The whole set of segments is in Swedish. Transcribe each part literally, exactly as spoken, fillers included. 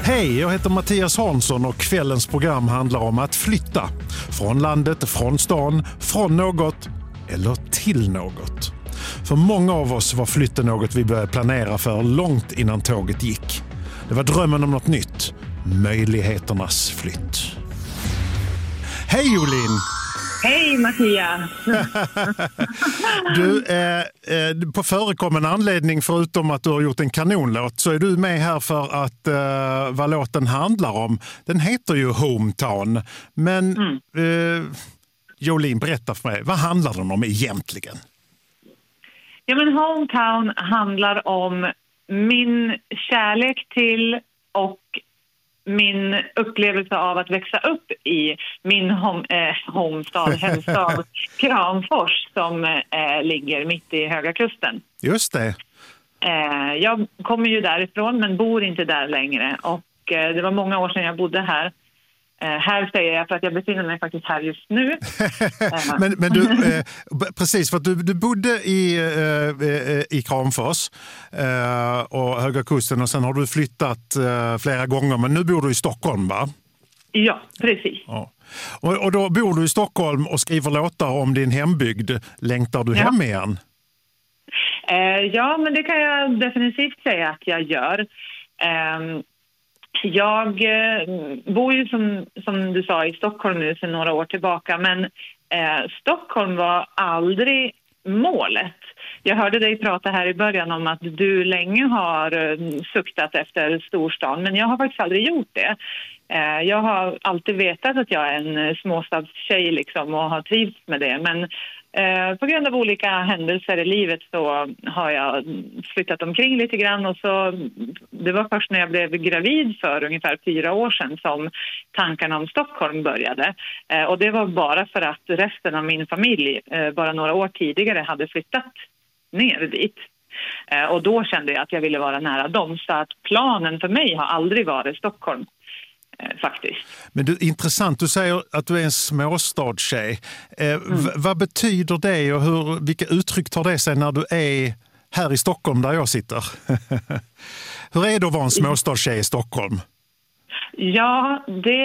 Hej, jag heter Mattias Hansson och kvällens program handlar om att flytta. Från landet, från stan, från något eller till något. För många av oss var flytten något vi började planera för långt innan tåget gick. Det var drömmen om något nytt. Möjligheternas flytt. Hej Jolin! Hej Mattias! Du, eh, eh, på förekommande anledning förutom att du har gjort en kanonlåt så är du med här för att eh, vad låten handlar om. Den heter ju Hometown. Men mm. eh, Jolin, berätta för mig, vad handlar den om egentligen? Ja, men Hometown handlar om min kärlek till och min upplevelse av att växa upp i min hom, eh, homestad, hemstad Kramfors som eh, ligger mitt i Höga Kusten. Just det. Eh, jag kommer ju därifrån men bor inte där längre och eh, det var många år sedan jag bodde här. Eh, här säger jag för att jag befinner mig faktiskt här just nu. men, men du, eh, precis, för att du, du bodde i, eh, i Kramfors eh, och Höga Kusten och sen har du flyttat eh, flera gånger, men nu bor du i Stockholm, va? Ja, precis. Ja. Och, och då bor du i Stockholm och skriver låtar om din hembygd. Längtar du ja. hem igen? Eh, ja, men det kan jag definitivt säga att jag gör. Eh, Jag eh, bor ju som, som du sa i Stockholm nu sedan några år tillbaka, men eh, Stockholm var aldrig målet. Jag hörde dig prata här i början om att du länge har eh, suktat efter storstan, men jag har faktiskt aldrig gjort det. Eh, jag har alltid vetat att jag är en småstadstjej liksom, och har trivts med det, men Eh, på grund av olika händelser i livet så har jag flyttat omkring lite grann och så det var först när jag blev gravid för ungefär fyra år sedan som tankarna om Stockholm började. Eh, och det var bara för att resten av min familj eh, bara några år tidigare hade flyttat ner dit. Eh, och då kände jag att jag ville vara nära dem, så att planen för mig har aldrig varit Stockholm. Faktiskt. Men du, intressant, du säger att du är en småstadstjej. Eh, mm. v- vad betyder det och hur, vilka uttryck tar det sig när du är här i Stockholm där jag sitter? Hur är det att vara en småstadstjej i Stockholm? Ja, det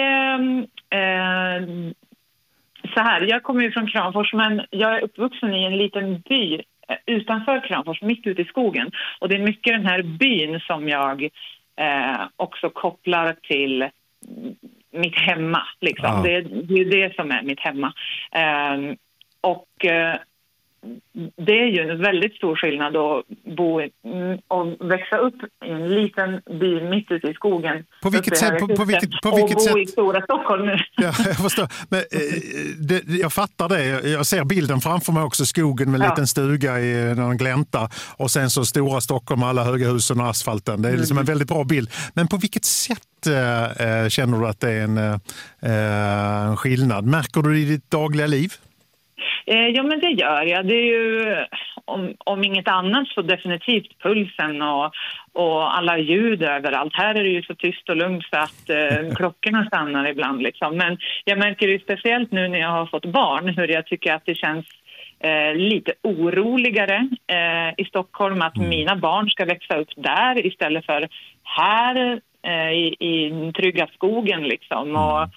eh, så här, jag kommer ju från Kramfors men jag är uppvuxen i en liten by utanför Kramfors, mitt ute i skogen. Och det är mycket den här byn som jag eh, också kopplar till mitt hemma liksom. Ah. Det, det är det som är mitt hemma. Um, och uh, det är ju en väldigt stor skillnad att bo och växa upp i en liten by mitt ute i skogen. På vilket sätt? På, på vilket, på vilket och bo sätt? i stora Stockholm nu. Ja, jag förstår. Men, eh, det, jag fattar det. Jag ser bilden framför mig också. Skogen med en ja. liten stuga i någon glänta. Och sen så stora Stockholm med alla höga husen och asfalten. Det är liksom en väldigt bra bild. Men på vilket sätt eh, känner du att det är en, eh, en skillnad? Märker du det i ditt dagliga liv? Ja, men det gör jag. Det är ju, om, om inget annat så definitivt pulsen och, och alla ljud överallt. Här är det ju så tyst och lugnt så att eh, klockorna stannar ibland. Liksom. Men jag märker ju speciellt nu när jag har fått barn hur jag tycker att det känns eh, lite oroligare eh, i Stockholm. Att mm. mina barn ska växa upp där istället för här eh, i, i den trygga skogen. Liksom. Mm. Och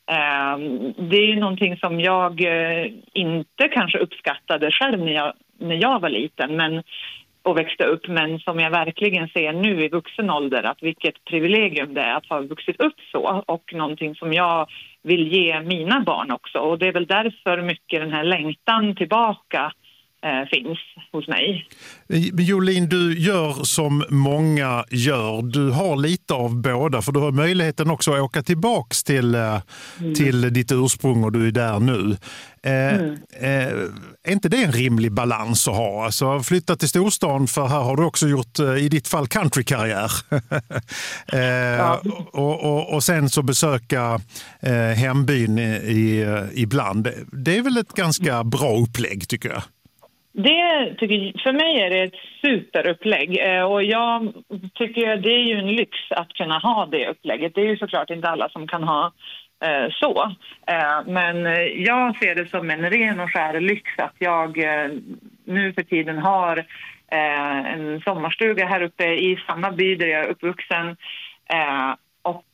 det är ju någonting som jag inte kanske uppskattade själv när jag, när jag var liten men, och växte upp, men som jag verkligen ser nu i vuxen ålder att vilket privilegium det är att ha vuxit upp så och någonting som jag vill ge mina barn också. Och det är väl därför mycket den här längtan tillbaka eh, finns hos mig. Jolin, du gör som många gör. Du har lite av båda för du har möjligheten också att åka tillbaks till, mm. till ditt ursprung och du är där nu. Eh, mm. eh, är inte det en rimlig balans att ha? Alltså flytta till storstan för här har du också gjort i ditt fall countrykarriär. eh, ja. och, och, och sen så besöka eh, hembyn i, ibland. Det är väl ett ganska bra upplägg tycker jag. Det tycker, för mig är det ett superupplägg och jag tycker det är ju en lyx att kunna ha det upplägget. Det är ju såklart inte alla som kan ha eh, så. Eh, men jag ser det som en ren och skär lyx att jag eh, nu för tiden har eh, en sommarstuga här uppe i samma by där jag är uppvuxen. Eh, och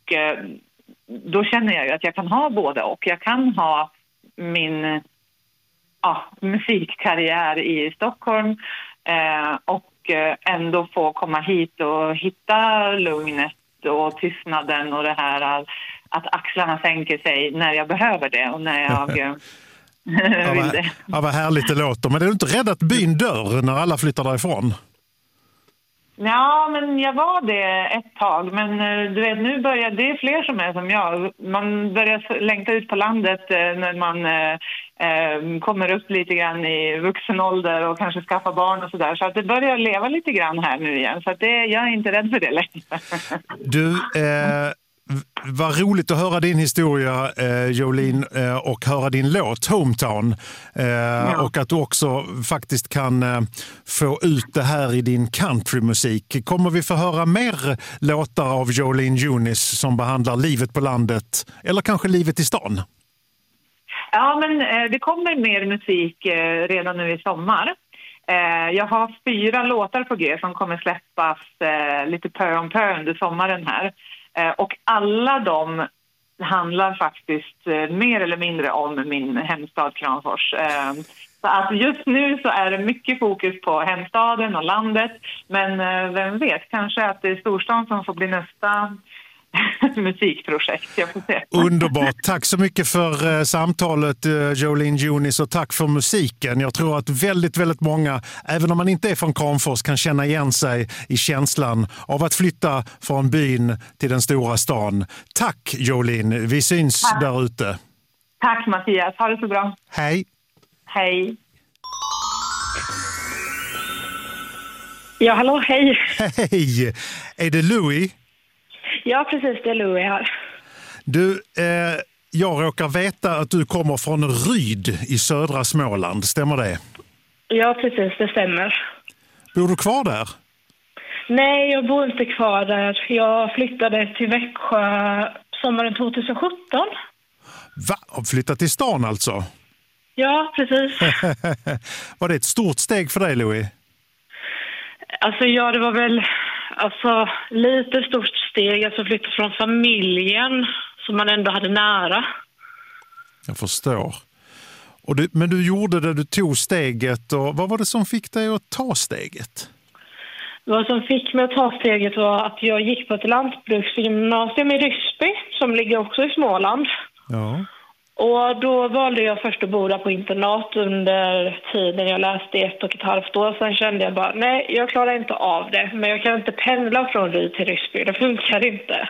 och eh, då känner jag ju att jag kan ha både och. Jag kan ha min ja, musikkarriär i Stockholm eh, och eh, ändå få komma hit och hitta lugnet och tystnaden och det här att axlarna sänker sig när jag behöver det och när jag eh, ja, vill vad, det. Ja, vad härligt det låter. Men är du inte rädd att byn dör när alla flyttar därifrån? Ja, men jag var det ett tag. Men du vet, nu börjar det är fler som är som jag. Man börjar längta ut på landet när man eh, kommer upp lite grann i vuxen ålder och kanske skaffa barn och sådär. Så att det börjar leva lite grann här nu igen. Så att det, jag är inte rädd för det längre. Du, eh, vad roligt att höra din historia, eh, Jolene, eh, och höra din låt Hometown. Eh, ja. Och att du också faktiskt kan eh, få ut det här i din countrymusik. Kommer vi få höra mer låtar av Jolene Junis som behandlar livet på landet eller kanske livet i stan? Ja, men eh, det kommer mer musik eh, redan nu i sommar. Eh, jag har fyra låtar på G som kommer släppas eh, lite pö om pö under sommaren här. Och alla de handlar faktiskt mer eller mindre om min hemstad Kramfors. Så att just nu så är det mycket fokus på hemstaden och landet. Men vem vet, kanske att det är storstan som får bli nästa musikprojekt. Jag får se. Underbart. Tack så mycket för eh, samtalet, eh, Jolene Junis, och tack för musiken. Jag tror att väldigt, väldigt många, även om man inte är från Kramfors, kan känna igen sig i känslan av att flytta från byn till den stora stan. Tack, Jolene. Vi syns tack. Där ute. Tack, Mattias. Ha det så bra. Hej. Hej. Ja, hallå, hej. Hej. Är det Louis? Ja, precis, det är Louis här. Du, eh, jag råkar veta att du kommer från Ryd i södra Småland, stämmer det? Ja, precis, det stämmer. Bor du kvar där? Nej, jag bor inte kvar där. Jag flyttade till Växjö sommaren tjugohundrasjutton. Va? Flyttat till stan alltså? Ja, precis. Var det ett stort steg för dig, Louis? Alltså, ja, det var väl... Alltså, lite stort steg, alltså flytta från familjen som man ändå hade nära. Jag förstår. Och du, men du gjorde det, du tog steget, och vad var det som fick dig att ta steget? Vad som fick mig att ta steget var att jag gick på ett lantbruksgymnasium i Ryssby som ligger också i Småland. Ja. Och då valde jag först att bo där på internat under tiden jag läste ett och ett halvt år. Sen kände jag bara, nej, jag klarar inte av det. Men jag kan inte pendla från Ryd till Ryssby, det funkar inte.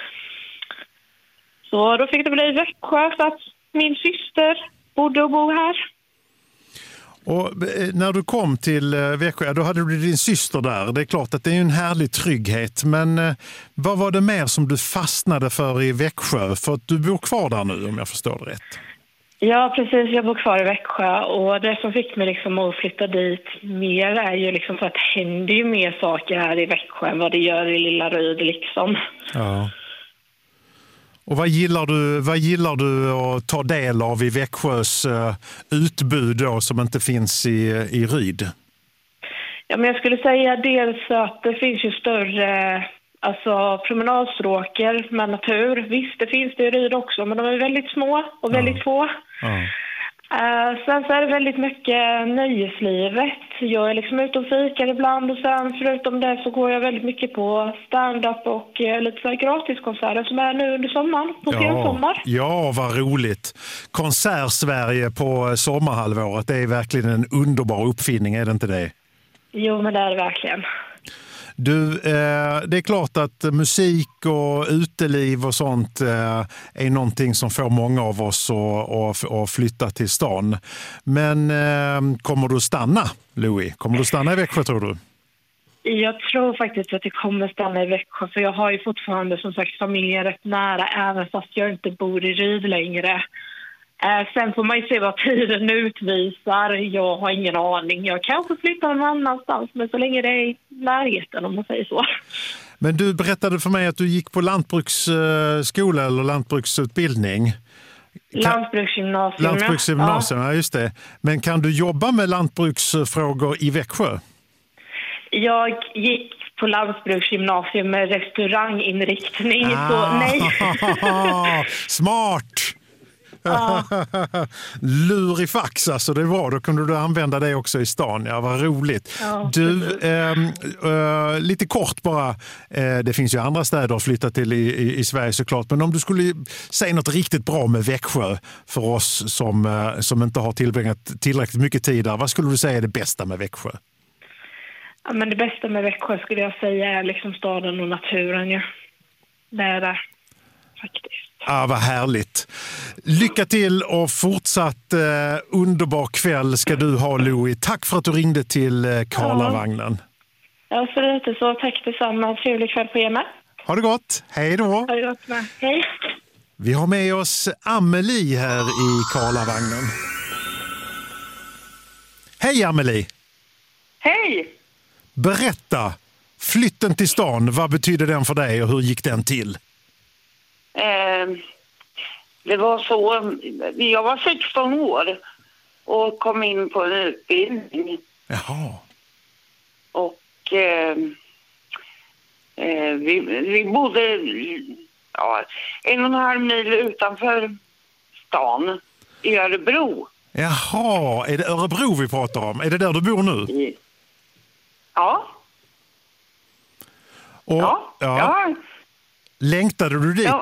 Så då fick det bli Växjö för att min syster bodde och bor här. Och när du kom till Växjö, då hade du din syster där. Det är klart att det är en härlig trygghet. Men vad var det mer som du fastnade för i Växjö? För att du bor kvar där nu, om jag förstår det rätt. Ja, precis. Jag bor kvar i Växjö. Och det som fick mig liksom att flytta dit mer är ju liksom för att det händer ju mer saker här i Växjö än vad det gör i Lilla Ryd liksom. Ja. Och vad gillar du, vad gillar du att ta del av i Växjös uh, utbud då, som inte finns i, i Ryd? Ja, men jag skulle säga dels att det finns ju större alltså, promenadstråker med natur. Visst, det finns det i Ryd också, men de är väldigt små och väldigt ja. få. Ja. Uh, sen så är det väldigt mycket nöjeslivet. Jag är liksom ute och fikar ibland, och sen förutom det så går jag väldigt mycket på stand-up och uh, lite så här gratiskonserter som är nu under sommaren, på ja, sensommar. Ja, vad roligt. Konsert-Sverige på sommarhalvåret, det är verkligen en underbar uppfinning, är det inte det? Jo, men det är det verkligen. Du, eh, det är klart att musik och uteliv och sånt eh, är någonting som får många av oss att, att, att flytta till stan. Men eh, kommer du stanna, Louis? Kommer du stanna i Växjö, tror du? Jag tror faktiskt att jag kommer stanna i Växjö, för jag har ju fortfarande som sagt familjen rätt nära, även fast jag inte bor i Ryd längre. Eh, sen får man ju se vad tiden utvisar. Jag har ingen aning. Jag kanske flyttar någon annanstans, men så länge det är i närheten, om man säger så. Men du berättade för mig att du gick på lantbruksskola eller lantbruksutbildning. Lantbruksgymnasium. Lantbruksgymnasium, ja. Ja, just det. Men kan du jobba med lantbruksfrågor i Växjö? Jag gick på lantbruksgymnasium med restauranginriktning. Ah, så nej. Smart! Ja. Lurifax, alltså det var. Då kunde du använda det också i stan. Ja, vad roligt. Ja, du, eh, eh, lite kort bara. Eh, det finns ju andra städer att flytta till i, i, i Sverige såklart. Men om du skulle säga något riktigt bra med Växjö för oss som, eh, som inte har tillbringat tillräckligt mycket tid där. Vad skulle du säga är det bästa med Växjö? Ja, men det bästa med Växjö skulle jag säga är liksom staden och naturen. Ja. Det är det faktiskt. Ah, vad härligt. Lycka till och fortsatt eh, underbar kväll ska du ha, Louie. Tack för att du ringde till eh, Karlavagnen. Ja, så lite så. Tack detsamma. Trevlig kväll på er med. Ha det gott. Hej då. Ha det gott med. Hej. Vi har med oss Amelie här i Karlavagnen. Hej Amelie. Hej. Berätta. Flytten till stan, vad betyder den för dig och hur gick den till? Eh, det var så, jag var sexton år och kom in på en utbildning. Jaha. Och eh, eh, vi, vi bodde ja, en och en halv mil utanför stan i Örebro. Jaha, är det Örebro vi pratar om? Är det där du bor nu? Ja. Och, ja. ja. ja. Längtade du dit? Ja.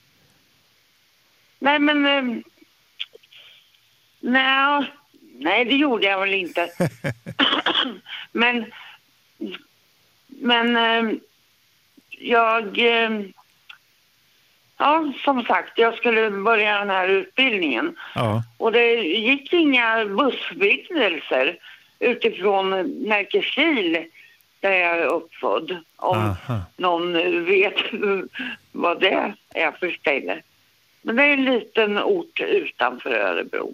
Nej, men... Eh, nej, nej, det gjorde jag väl inte. men... Men... Eh, jag... Eh, ja, som sagt, jag skulle börja den här utbildningen. Ja. Och det gick inga bussförbindelser utifrån Närkeskil där jag är uppfödd. Om Aha. någon vet vad det är för ställe. Men det är en liten ort utanför Örebro.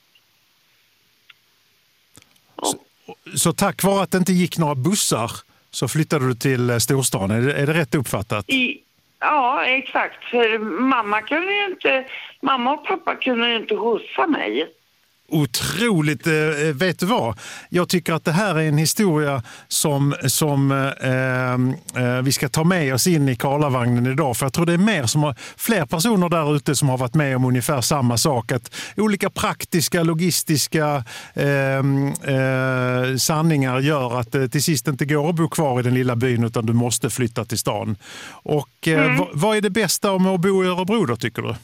Så, så tack vare att det inte gick några bussar så flyttade du till storstan. Är det, är det rätt uppfattat? I, ja, exakt. För mamma kunde ju inte, mamma och pappa kunde ju inte skjutsa mig. Otroligt, vet du vad? Jag tycker att det här är en historia som, som eh, eh, vi ska ta med oss in i Karlavagnen idag. För jag tror det är mer som har, fler personer där ute som har varit med om ungefär samma sak. Att olika praktiska, logistiska eh, eh, sanningar gör att det till sist inte går att bo kvar i den lilla byn utan du måste flytta till stan. Och eh, Mm. vad, vad är det bästa om att bo i Örebro då, tycker du?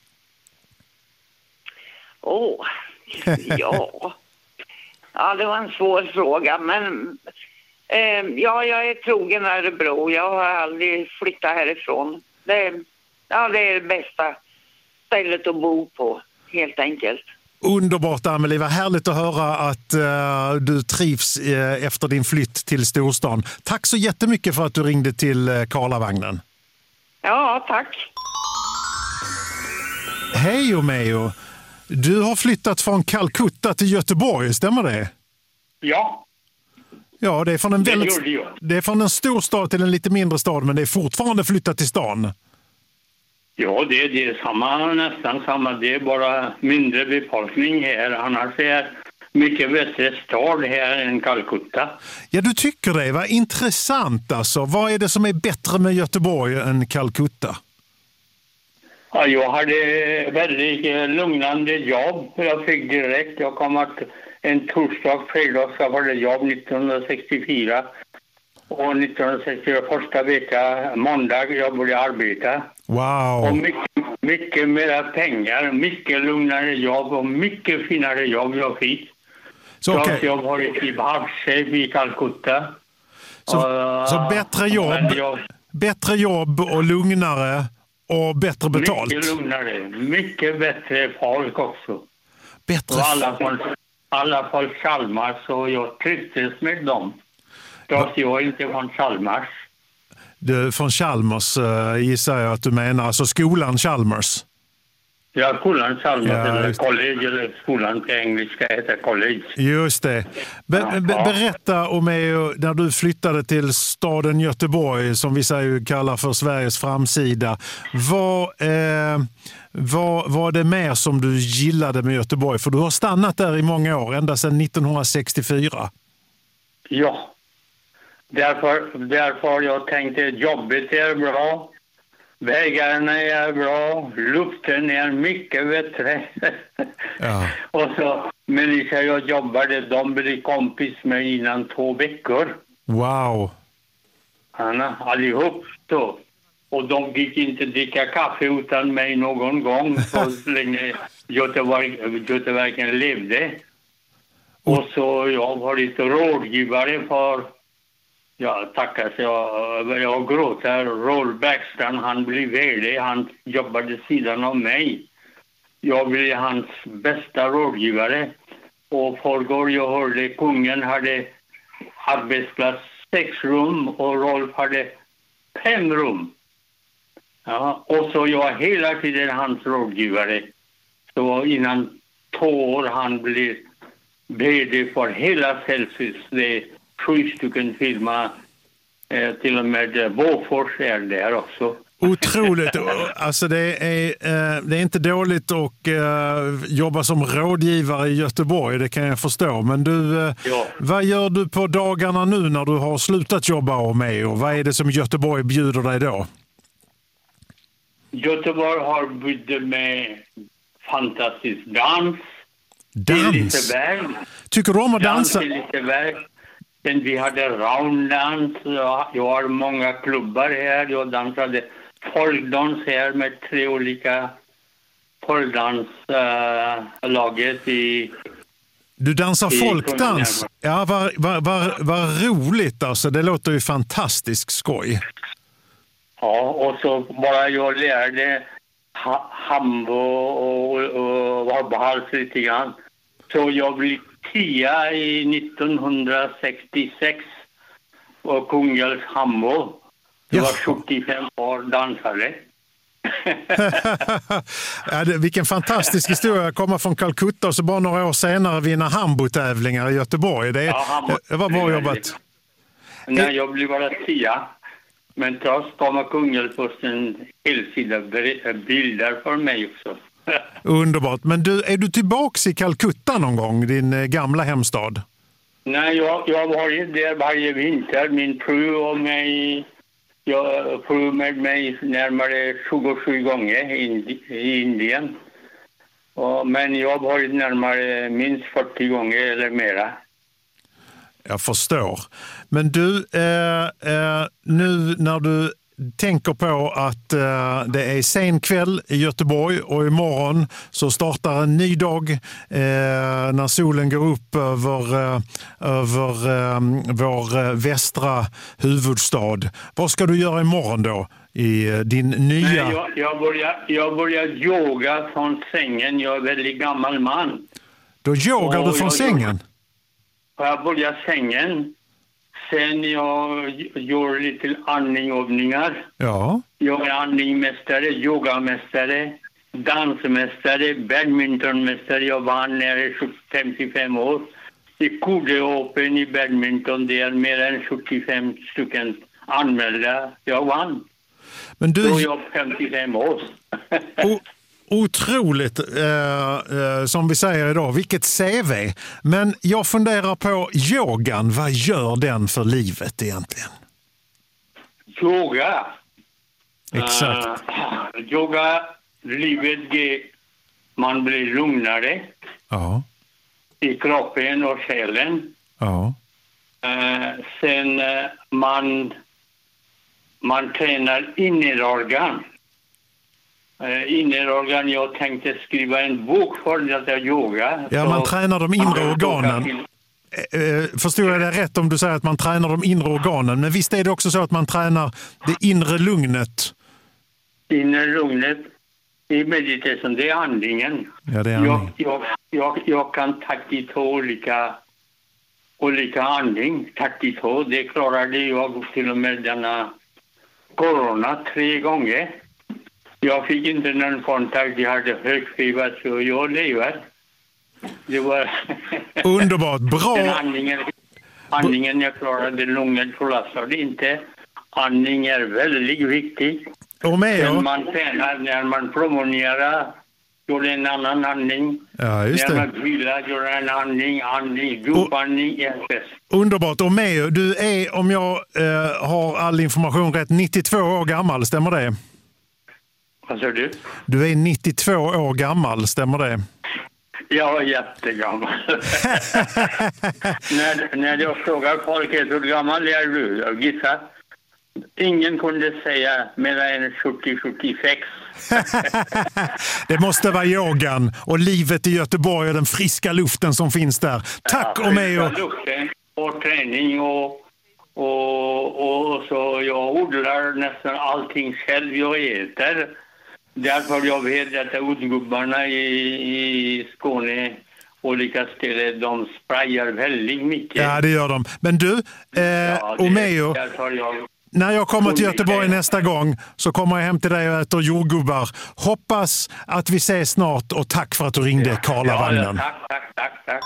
Åh... Oh. Ja. ja, det var en svår fråga, men eh, ja, jag är trogen Örebro. Jag har aldrig flyttat härifrån. Det är, ja, det är det bästa stället att bo på, helt enkelt. Underbart, Amelie. Vad härligt att höra att uh, du trivs uh, efter din flytt till storstan. Tack så jättemycket för att du ringde till uh, Karlavagnen. Ja, tack. Hej Omeo. Du har flyttat från Calcutta till Göteborg, stämmer det? Ja. Ja, det är från en det väldigt, gjorde jag. det är från en stor stad till en lite mindre stad, men det är fortfarande flyttat till stan. Ja, det, det är samma, nästan samma. Det är bara mindre befolkning här. Annars är mycket bättre stad här än Calcutta. Ja, du tycker det. Vad intressant alltså. Vad är det som är bättre med Göteborg än Calcutta? Ja, jag hade väldigt lugnande jobb. Jag fick direkt. Jag kom att en torsdag, fredag så var det jobb nittonhundrasextiofyra. Och nittonhundrasextiofyra första vecka, måndag, jag började arbeta. Wow. Och mycket, mycket mera pengar, mycket lugnare jobb och mycket finare jobb jag fick. Så, okay. Så jag var i Barchef i Calcutta. Så, och, så bättre jobb, jag, bättre jobb och lugnare och bättre betalt. Mycket lugnare, mycket bättre folk också. Bättre och alla från, alla från Chalmers, så jag trivdes med dem. Trots jag inte från Chalmers. Du, från Chalmers uh, gissar jag att du menar, alltså skolan Chalmers. Ja, skolan Chalmers, Ja, eller just- college, eller skolan på engelska heter college. Just det. Be- Ja. be- berätta om er, när du flyttade till staden Göteborg, som vi säger kallar för Sveriges framsida. Vad, eh, vad var det mer som du gillade med Göteborg? För du har stannat där i många år, ända sedan nittonhundrasextiofyra. Ja. Därför, därför jag tänkte jobbet är bra. Vägarna är bra. Luften är mycket bättre. Ja. Och så människor jag jobbade, de blev kompis med innan två veckor. Wow. Anna, allihop då. Och de gick inte dricka kaffe utan mig någon gång så länge Göteborg, Göteborgen levde. Och så jag har varit rådgivare för, ja tackar så jag, jag gråter, Roll Backstrand, han blev vd, han jobbade sidan av mig. Jag blev hans bästa rådgivare. Och förrgår jag hörde kungen hade arbetsplats sex rum och Rolf hade fem rum. Ja, och så jag hela tiden hans rådgivare. Så innan två år han blev vd för hela Celsius. Det är sju stycken firma. Eh, till och med Bofors är där också. Otroligt. Alltså det är, eh, det är inte dåligt att eh, jobba som rådgivare i Göteborg, det kan jag förstå. Men du, eh, Ja. vad gör du på dagarna nu när du har slutat jobba och med? Och vad är det som Göteborg bjuder dig då? Göteborg har bjudit med fantastisk dans. Dans? Liseberg. Tycker du om att dansa? Dans i Liseberg. Sen vi hade rounddans. Jag har många klubbar här. Jag dansade folkdans här med tre olika folkdanslaget uh, i... Du dansar i folkdans? Ja, vad var, var, var roligt alltså. Det låter ju fantastiskt skoj. Ja, och så bara jag lärde ha, hambo och, och varbhals lite grann. Så jag blev tia i nittonhundrasextiosex och Kungälvs hambo. Jag var sjuttiofem år dansare. Ja, det, vilken hambotävlingar historia. Komma från Calcutta och så bara några år senare vinna hambotävlingar i Göteborg. Det, Ja, hambo, det var bra jobbat. Nej, jag blev bara tia. Men trots kommer Kungälvsposten en helsida bilder för mig också. Underbart. Men du, är du tillbaks i Calcutta någon gång, din eh, gamla hemstad? Nej, jag, jag har varit där varje vinter. Min fru och mig, jag fru med mig närmare tjugosju gånger i, i Indien. Och, men jag har varit närmare minst fyrtio gånger eller mera. Jag förstår. Men du, eh, eh, nu när du tänker på att eh, det är sen kväll i Göteborg och imorgon så startar en ny dag eh, när solen går upp över, eh, över eh, vår eh, västra huvudstad. Vad ska du göra imorgon då i eh, din nya... Nej, jag, jag, börjar, jag börjar yoga från sängen. Jag är väldigt gammal man. Då yogar och du från jag, sängen? Jag börjar sängen. Sen jag gör lite andningsövningar. Ja. Jag är andningsmästare, yogamästare, dansmästare, badmintonmästare. Jag vann när jag är femtiofem år. I Kude Open i badminton, det är mer än sjuttiofem stycken anmälda. Jag vann. Men du... Då är jag femtiofem år. O- otroligt, eh, eh, som vi säger idag. Vilket C V. Men jag funderar på yogan. Vad gör den för livet egentligen? Yoga. Exakt. Uh, yoga, livet, man blir lugnare Ja. i kroppen och själen. Ja. Uh, sen uh, man, man tränar innerorgan. Uh, innerorgan, jag tänkte skriva en bok för detta yoga. Ja, man tränar de inre organen. Eh, förstår jag det rätt om du säger att man tränar de inre organen? Men visst är det också så att man tränar det inre lugnet? Inre lugnet i meditation, det är andningen. Ja, det är andning. Jag, jag, jag, jag kan trettiotvå olika, olika andning. trettiotvå, det klarade jag till och med denna corona tre gånger. Jag fick inte någon kontakt, jag hade högfeber så jag lever. Det var... Underbart, bra! Den andningen, andningen jag klarade, lugnet förlastade inte. Andning är väldigt viktig. Och med, När man tränar, när man promenerar gjorde en annan andning. Ja, just det. När man vilar gjorde en andning, andning, djupandning, en fest. Underbart. Och Meo, du är, om jag eh, har all information rätt, nittiotvå år gammal, stämmer det? Vad sa du? Du är nittiotvå år gammal, stämmer det? Jag är jättegammal. när, när jag frågar folk hur gammal är du? Jag gissar. Ingen kunde säga mellan sjuttio till sjuttiosex. Det måste vara yogan och livet i Göteborg och den friska luften som finns där. Tack ja, och Meo. Luften och träning och, och, och så jag odlar nästan allting själv jag äter. Därför jag vet att utgubbarna i, i Skåne olika ställen, de sprayar väldigt mycket. Ja, det gör de. Men du, eh, ja, och Meo, jag... när jag kommer till Göteborg nästa gång så kommer jag hem till dig och äter jordgubbar. Hoppas att vi ses snart och tack för att du ringde, Karlavagnen. Ja, ja, tack, tack, tack, tack.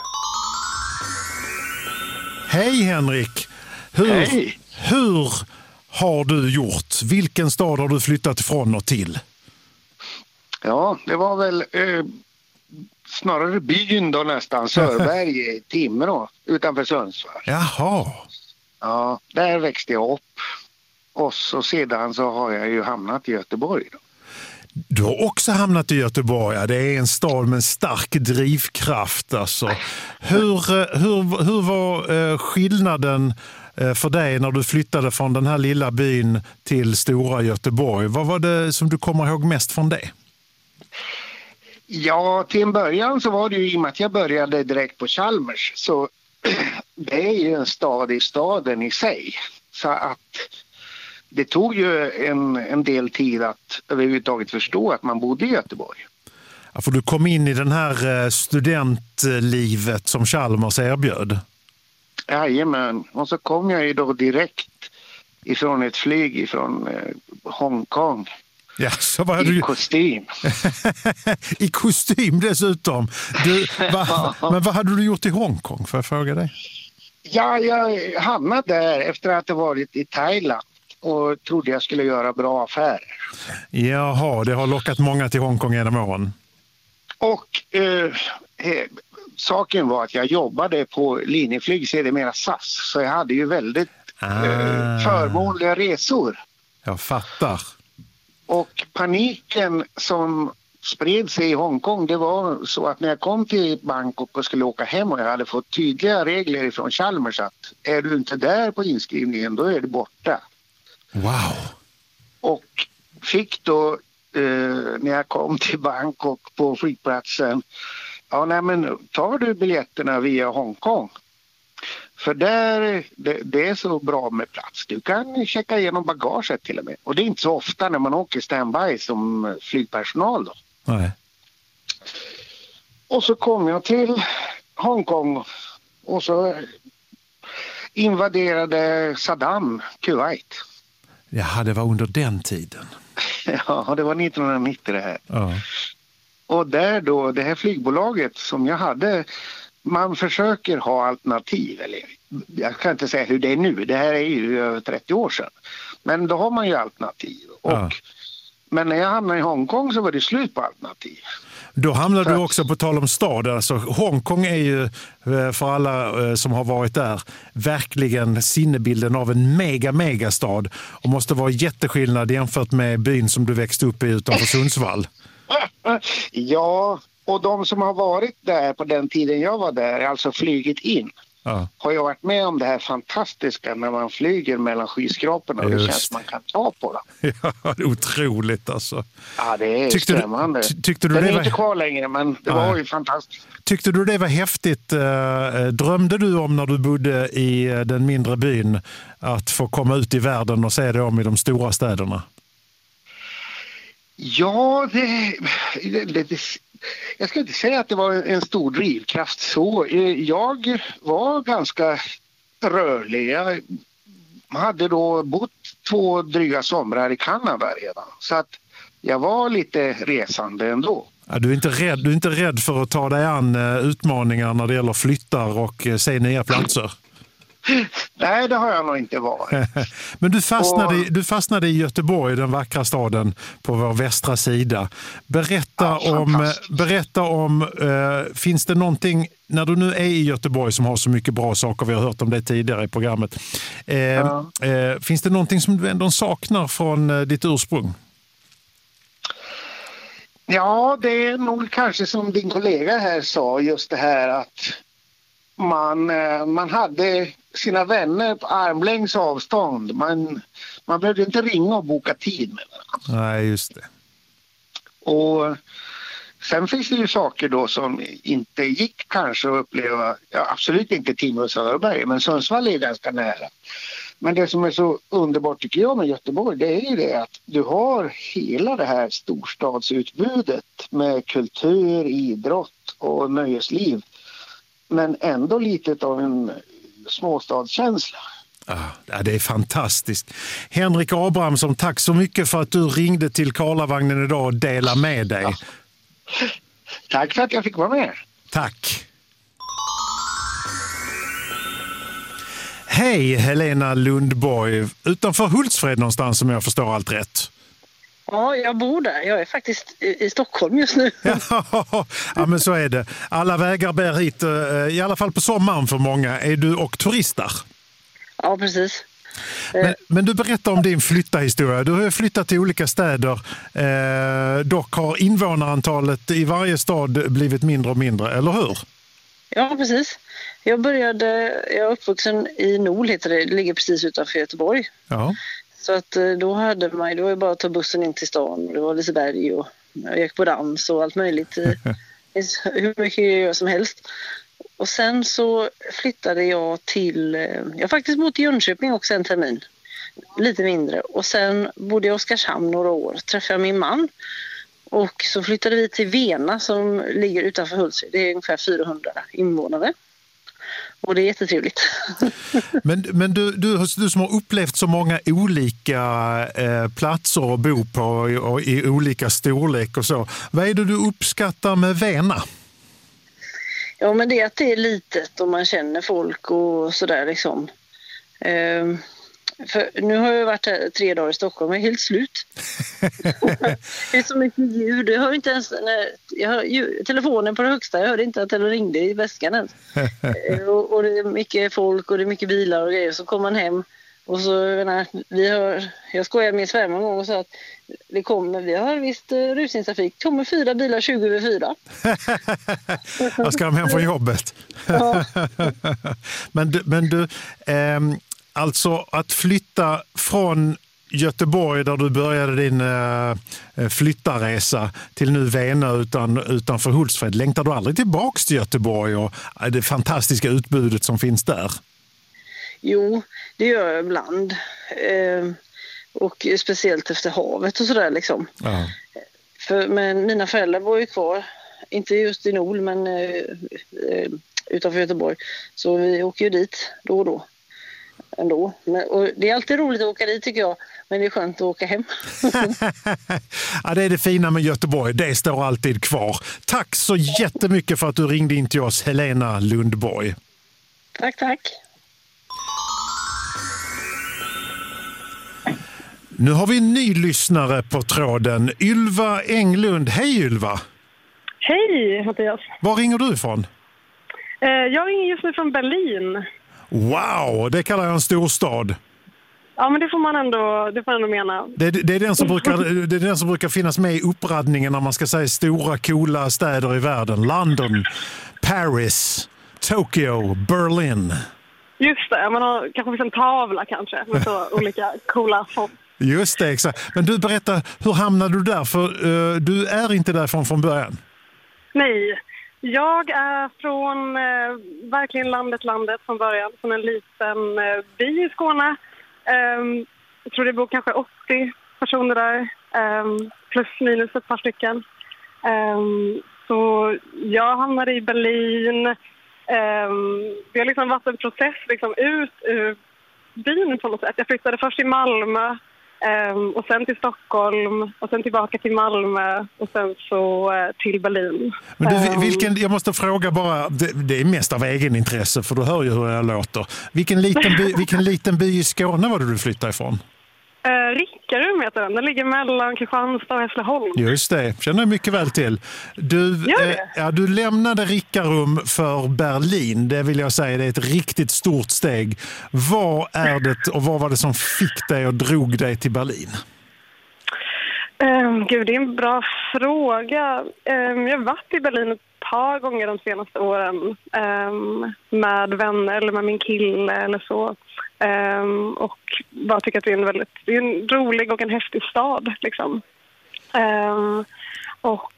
Hej Henrik! Hur, Hej. hur har du gjort? Vilken stad har du flyttat ifrån och till? Ja, det var väl eh, snarare byn då nästan, Sörberg i Timrå utanför Sundsvall. Jaha. Ja, där växte jag upp och så sedan så har jag ju hamnat i Göteborg då. Du har också hamnat i Göteborg. Ja, det är en stad med en stark drivkraft. Alltså. Hur, hur, hur var eh, skillnaden eh, för dig när du flyttade från den här lilla byn till stora Göteborg? Vad var det som du kommer ihåg mest från det? Ja, till en början så var det ju i och med att jag började direkt på Chalmers så det är ju en stad i staden i sig. Så att det tog ju en, en del tid att överhuvudtaget förstå att man bodde i Göteborg. Ja, för du kom in i den här studentlivet som Chalmers erbjöd. Jajamän, och så kom jag ju då direkt ifrån ett flyg ifrån eh, Hongkong. Ja, så var I du... kostym. I kostym dessutom. Du, va... Men vad hade du gjort i Hongkong, får jag fråga dig? Ja, jag hamnade där efter att ha varit i Thailand och trodde jag skulle göra bra affärer. Jaha, det har lockat många till Hongkong genom åren. Och eh, eh, saken var att jag jobbade på Linjeflyg, sedermera S A S. Så jag hade ju väldigt ah. eh, förmånliga resor. Jag fattar. Och paniken som spred sig i Hongkong, det var så att när jag kom till Bangkok och skulle åka hem och jag hade fått tydliga regler från Chalmers att är du inte där på inskrivningen då är du borta. Wow. Och fick då eh, när jag kom till Bangkok på flygplatsen, ja nej men tar du biljetterna via Hongkong? För där, det, det är så bra med plats. Du kan checka igenom bagaget till och med. Och det är inte så ofta när man åker standby som flygpersonal då. Nej. Och så kom jag till Hongkong och så invaderade Saddam Kuwait. Ja, det var under den tiden. Ja, det var nittonhundranittio det här. Ja. Och där då, det här flygbolaget som jag hade, man försöker ha alternativ. Eller, jag kan inte säga hur det är nu, det här är ju över trettio år sedan. Men då har man ju alternativ. Och, Ja. Men när jag hamnade i Hongkong så var det slut på alternativ. Då hamnade Så. du också på tal om stad. Alltså, Hongkong är ju för alla som har varit där verkligen sinnebilden av en mega mega stad och måste vara jätteskillnad jämfört med byn som du växte upp i utanför Sundsvall. Ja, och de som har varit där på den tiden jag var där, alltså flygit in, Ja. har jag varit med om det här fantastiska när man flyger mellan skyskraporna och det Just. känns som man kan ta på dem. Ja, det är otroligt alltså. Ja, det är Tyckte du- skrämmande. ty- tyckte du Den det är var- inte kvar längre, men det Nej. var ju fantastiskt. Tyckte du det var häftigt? Eh, Drömde du om när du bodde i eh, den mindre byn att få komma ut i världen och se det om i de stora städerna? Ja, det, det, det, det, jag ska inte säga att det var en stor drivkraft så. Jag var ganska rörlig. Jag hade då bott två dryga somrar i Kanada redan. Så att jag var lite resande ändå. Ja, du, är inte rädd, du är inte rädd för att ta dig an eh, utmaningar när det gäller flyttar och eh, se nya platser? Nej, det har jag nog inte varit. Men du fastnade, och, du fastnade i Göteborg, den vackra staden på vår västra sida. Berätta ja, om, berätta om eh, finns det någonting, när du nu är i Göteborg som har så mycket bra saker, vi har hört om det tidigare i programmet. Eh, ja. eh, finns det någonting som du ändå saknar från eh, ditt ursprung? Ja, det är nog kanske som din kollega här sa, just det här att man, man hade sina vänner på armlängds avstånd. Man, man behövde inte ringa och boka tid med varandra. Nej, just det. Och sen finns det ju saker då som inte gick kanske att uppleva, ja, absolut inte Timrå och Söderberg, men Sundsvall är ganska nära. Men det som är så underbart tycker jag med Göteborg, det är ju det att du har hela det här storstadsutbudet med kultur, idrott och nöjesliv. Men ändå lite av en småstadskänsla. Ja, det är fantastiskt. Henrik Abrahamsson, tack så mycket för att du ringde till Karlavagnen idag och delade med dig. Ja. Tack för att jag fick vara med. Tack. Hej Helena Lundborg, utanför Hultsfred någonstans om jag förstår allt rätt. Ja, jag bor där. Jag är faktiskt i, i Stockholm just nu. Ja, men så är det. Alla vägar bär hit, i alla fall på sommaren för många. Är du och turistar? Ja, precis. Men, men du berättar om din flyttahistoria. Du har flyttat till olika städer. Eh, dock har invånarantalet i varje stad blivit mindre och mindre, eller hur? Ja, precis. Jag började, jag är uppvuxen i Nol, heter det. Det ligger precis utanför Göteborg. Ja. Så att då hade man, det var ju bara att ta bussen in till stan. Det var Liseberg och jag gick på dans och allt möjligt. Hur mycket jag gör som helst. Och sen så flyttade jag till, jag faktiskt bodde i Jönköping också en termin. Lite mindre. Och sen bodde jag i Oskarshamn några år. Träffade jag min man. Och så flyttade vi till Vena som ligger utanför Hultsfred. Det är ungefär fyrahundra invånare. Och det är jättetrevligt. Men, men du, du, du som har upplevt så många olika eh, platser att bo på och i olika storlek och så. Vad är det du uppskattar med Vena? Ja, men det är att det är litet och man känner folk och sådär liksom. Eh, för nu har jag varit här tre dagar i Stockholm och är helt slut. Det är så mycket ljud. Jag hör inte ens när jag hör ljud, telefonen på det högsta. Jag hörde inte att den ringde i väskan ens. och, och det är mycket folk och det är mycket bilar och grejer. Så kommer man hem och så menar, vi har, jag skojade med svärmor en gång och sa att det kommer, vi har visst rusningstrafik. Kommer fyra bilar tjugo över fyra. Jag ska hem från jobbet. Ja. men du, men du ehm... alltså att flytta från Göteborg där du började din eh, flyttarresa till nu Vena utan, utanför Hultsfred. Längtar du aldrig tillbaks till Göteborg och det fantastiska utbudet som finns där? Jo, det gör jag ibland. Eh, och speciellt efter havet och sådär liksom. Ja. För, men mina föräldrar var ju kvar. Inte just i Nol men eh, eh, utanför Göteborg. Så vi åker ju dit då och då. Ändå. Men, och det är alltid roligt att åka dit tycker jag, men det är skönt att åka hem. Ja, det är det fina med Göteborg, det står alltid kvar. Tack så jättemycket för att du ringde in till oss, Helena Lundborg. Tack, tack. Nu har vi en ny lyssnare på tråden, Ylva Englund. Hej Ylva! Hej Mattias! Var ringer du ifrån? Jag ringer just nu från Berlin. Wow, det kallar jag en storstad. Ja, men det får man ändå, det får man ändå mena. Det, det, är den som brukar, det är den som brukar finnas med i uppradningen när man ska säga stora, coola städer i världen. London, Paris, Tokyo, Berlin. Just det, man har kanske en tavla kanske med så olika coola font. Just det, exakt. Men du, berättar, hur hamnade du där? För uh, du är inte därifrån från början. Nej. Jag är från eh, verkligen landet, landet från början. Från en liten eh, by i Skåne. Um, jag tror det bor kanske åttio personer där. Um, plus minus ett par stycken. Um, så jag hamnade i Berlin. Um, det har liksom varit en process liksom, ut ur byn på något sätt. Jag flyttade först i Malmö. Um, och sen till Stockholm och sen tillbaka till Malmö och sen så uh, till Berlin. Men du, um, vilken, jag måste fråga bara, det, det är mest av egen intresse för du hör ju hur jag låter. Vilken liten by, vilken liten by i Skåne var det du flyttade ifrån? Uh, Rickarum heter den. Den ligger mellan Kristianstad och Hässleholm. Just det, känner jag mycket väl till. Du, eh, ja, du lämnade Rickarum för Berlin. Det vill jag säga, det är ett riktigt stort steg. Vad är det och vad var det som fick dig och drog dig till Berlin? Um, gud, det är en bra fråga. Um, jag har varit i Berlin ett par gånger de senaste åren um, med vänner eller med min kille eller så. Um, och bara tycker att det är en väldigt det är en rolig och en häftig stad liksom. Um, och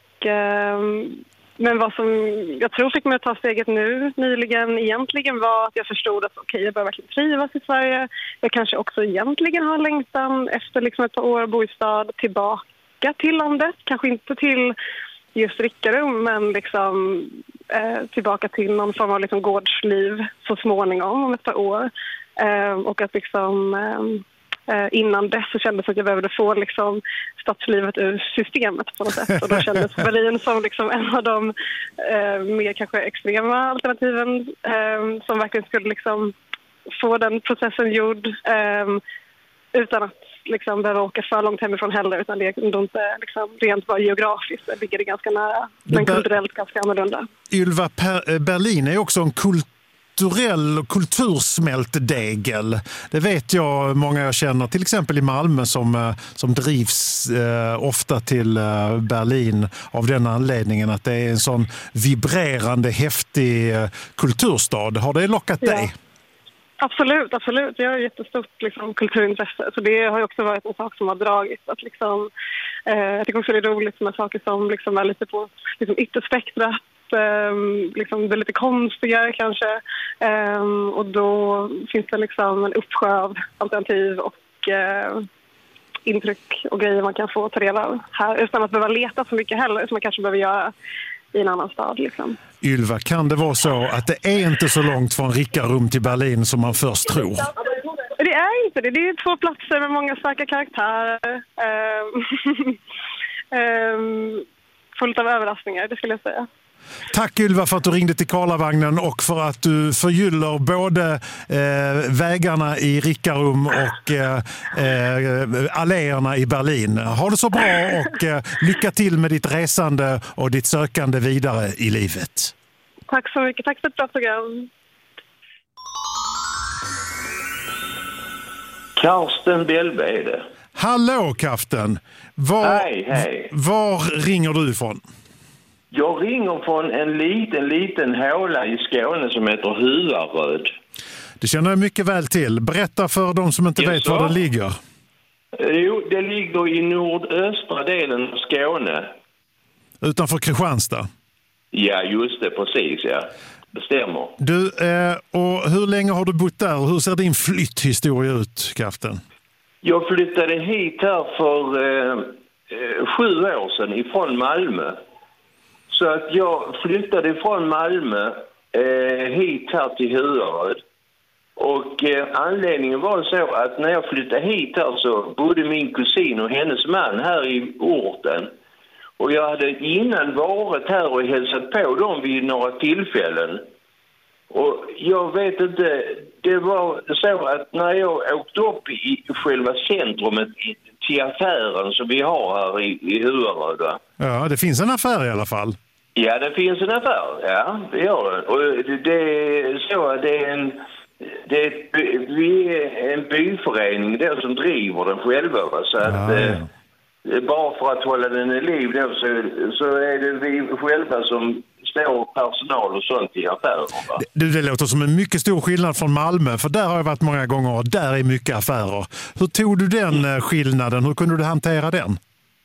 um, men vad som jag tror fick mig att ta steget nu nyligen egentligen var att jag förstod att okej, okay, jag börjar verkligen trivas i Sverige. Jag kanske också egentligen har längtan efter liksom ett par år att bo i stad tillbaka till landet. Kanske inte till just Rickarum, men liksom eh, tillbaka till någon form av liksom gårdsliv så småningom om ett par år. Eh, och att liksom eh, innan dess så kändes att jag behövde få liksom stadslivet ur systemet på något sätt. Och då kändes Berlin som liksom en av de eh, mer kanske extrema alternativen eh, som verkligen skulle liksom få den processen gjord eh, utan att liksom behöva åka för långt hemifrån heller, utan det är inte liksom rent bara geografiskt, det ligger det ganska nära, men Ber- kulturellt ganska annorlunda. Ylva, per- Berlin är också en kulturell och kultursmältdegel. Det vet jag många jag känner, till exempel i Malmö som, som drivs eh, ofta till eh, Berlin av den anledningen att det är en sån vibrerande, häftig eh, kulturstad. Har det lockat ja. dig? Absolut, absolut. Jag har ett jättestort liksom, kulturintresse. Så det har ju också varit en sak som har dragit. Att, liksom, eh, jag tycker också det är roligt med saker som liksom, är lite på liksom, ytterspektrat. Eh, liksom, det är lite konstigare kanske. Eh, och då finns det liksom, en uppsjö av alternativ och eh, intryck och grejer man kan få ta del av här. Utan att behöva leta så mycket heller som man kanske behöver göra i en annan stad. Liksom. Ylva, kan det vara så att det är inte så långt från Rickarum till Berlin som man först tror? Det är inte det. Det är två platser med många starka karaktärer. um, fullt av överraskningar, det skulle jag säga. Tack Ylva för att du ringde till Karlavagnen och för att du förgyller både eh, vägarna i Rickarum och eh, eh, alléerna i Berlin. Ha det så bra och eh, lycka till med ditt resande och ditt sökande vidare i livet. Tack så mycket. Tack för ett bra program. Karsten Bellbe är det. Hallå Karsten. Var, hej, hej. Var ringer du ifrån? Jag ringer från en liten, liten håla i Skåne som heter Huvaröd. Det känner jag mycket väl till. Berätta för de som inte yes, vet var det ligger. Jo, det ligger i nordöstra delen av Skåne. Utanför Kristianstad? Ja, just det. Precis, ja. Det stämmer. Du, eh, och hur länge har du bott där? Hur ser din flytthistoria ut, Kraften? Jag flyttade hit här för eh, sju år sedan ifrån Malmö. Så att jag flyttade från Malmö eh, hit här till Huvaröd. Och eh, anledningen var så att när jag flyttade hit här så bodde min kusin och hennes man här i orten. Och jag hade innan varit här och hälsat på dem vid några tillfällen. Och jag vet inte, det var så att när jag åkte upp i själva centrumet till affären som vi har här i, i Huvaröd. Ja, det finns en affär i alla fall. Ja, det finns en affär. Ja, det gör det. Och det, det är så att det är en, det är, vi är en byförening där som driver den själva. Va? Så att, ja, ja. Bara för att hålla den i liv då, så, så är det vi själva som står personal och sånt i affärer. Det, det låter som en mycket stor skillnad från Malmö, för där har jag varit många gånger och där är mycket affärer. Hur tog du den skillnaden? Hur kunde du hantera den?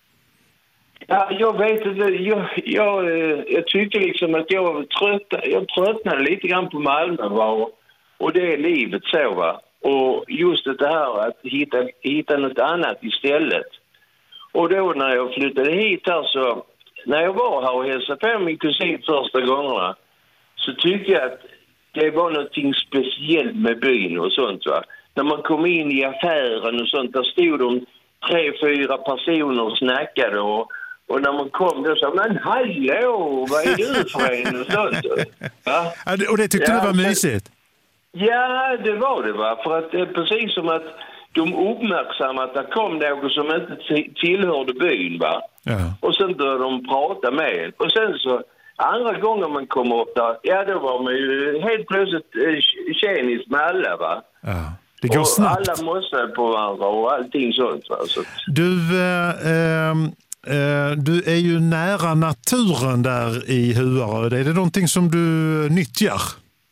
Ja, jag vet inte. Jag, jag, jag tyckte liksom att jag tröttnade, jag tröttnade lite grann på Malmö. Va? Och det är livet så, va. Och just det här att hitta, hitta något annat istället. Och då när jag flyttade hit här så, när jag var här och hälsade på min kusin första gångerna, så tyckte jag att det var någonting speciellt med byn och sånt, va. När man kom in i affären och sånt, där stod de tre, fyra personer snackade och, och när man kom då sa men hallå, vad är du för en? Och sånt. Ja. Och det tyckte ja, du var mysigt? Ja, det var det va. För att det är precis som att de uppmärksammade att det kom någon som inte tillhörde byn va. Ja. Och sen började de prata med en. Och sen så andra gången man kom upp där, ja då var man ju helt plötsligt eh, tjenis med alla va. Ja. Det går och snabbt. Alla måste på varandra och allting sånt va. Så. Du, eh, eh, eh, du är ju nära naturen där i Huaröd. Är det någonting som du nyttjar?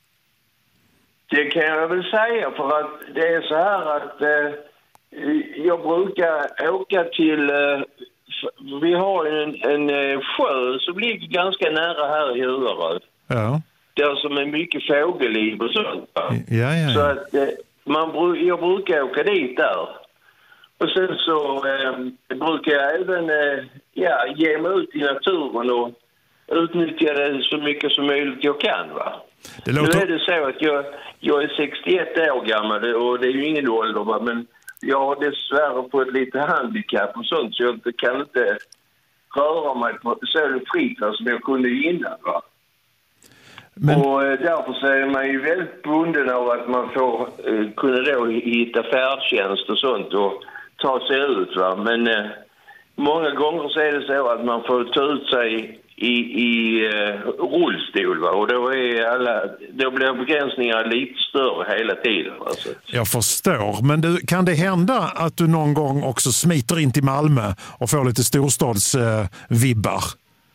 Det kan jag väl säga för att det är så här att eh, jag brukar åka till, eh, vi har en, en eh, sjö som ligger ganska nära här i Huaröd. Ja. Där som är mycket fågelliv och sånt. Va? Ja, ja, ja. Så att eh, man, jag brukar åka dit där. Och sen så eh, brukar jag även eh, ja, ge mig ut i naturen och utnyttja det så mycket som möjligt jag kan va. Det låter... Nu är det så att jag, jag är sextioett år gammal och det är ju ingen ålder va? Men jag har dessvärre fått lite handikapp och sånt så jag kan inte röra mig på så fritt som jag kunde innan va. Men... Och därför så är man ju väldigt bunden av att man får eh, kunna då hitta färdtjänst och sånt och ta sig ut va. Men eh, många gånger så är det så att man får ta ut sig i, i uh, rullstol va? Och då, är alla, då blir begränsningar lite större hela tiden. Alltså. Jag förstår, men du, kan det hända att du någon gång också smiter in till Malmö och får lite storstadsvibbar? Uh,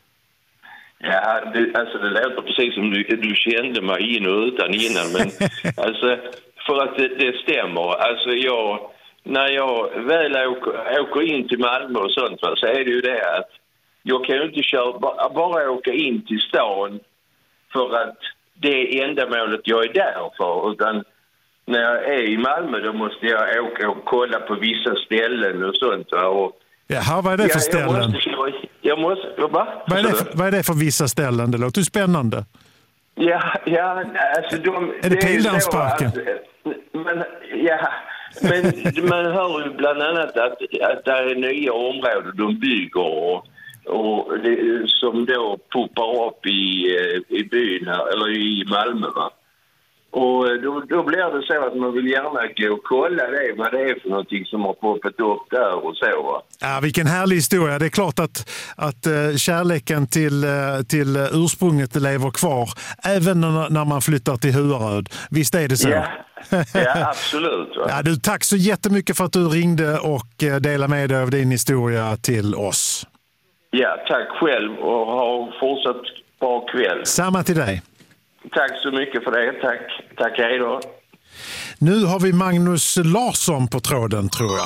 ja, det, alltså det låter precis som du, du kände mig in och utan innan, men alltså, för att det, det stämmer. Alltså jag, när jag väl åker, åker in till Malmö och sånt va, så är det ju det att jag kan ju inte köra, bara, bara åka in till stan för att det är ändamålet jag är där för. Utan när jag är i Malmö då måste jag åka och kolla på vissa ställen och sånt. Och, jaha, vad är det för ja, ställen? Jag måste, jag måste, va? Vad, är det för, vad är det för vissa ställen? Det låter ju spännande. Ja, ja alltså de... Är det, det Pildammsparken? Men, ja... Men man hör ju bland annat att, att det är nya områden de bygger och, och det, som då puppar upp i, i byn här, eller i Malmö va. Och då, då blir det så att man vill gärna gå och kolla det, vad det är för någonting som har poppat upp där och så va. Ja, vilken härlig historia. Det är klart att, att uh, kärleken till, uh, till ursprunget lever kvar även när, när man flyttar till Huaröd. Visst är det så? Ja, ja absolut. Va? Ja, du, tack så jättemycket för att du ringde och uh, delade med dig av din historia till oss. Ja, tack själv och ha fortsatt bra kväll. Samma till dig. Tack så mycket för det. Tack. Tack, hej då. Nu har vi Magnus Larsson på tråden, tror jag.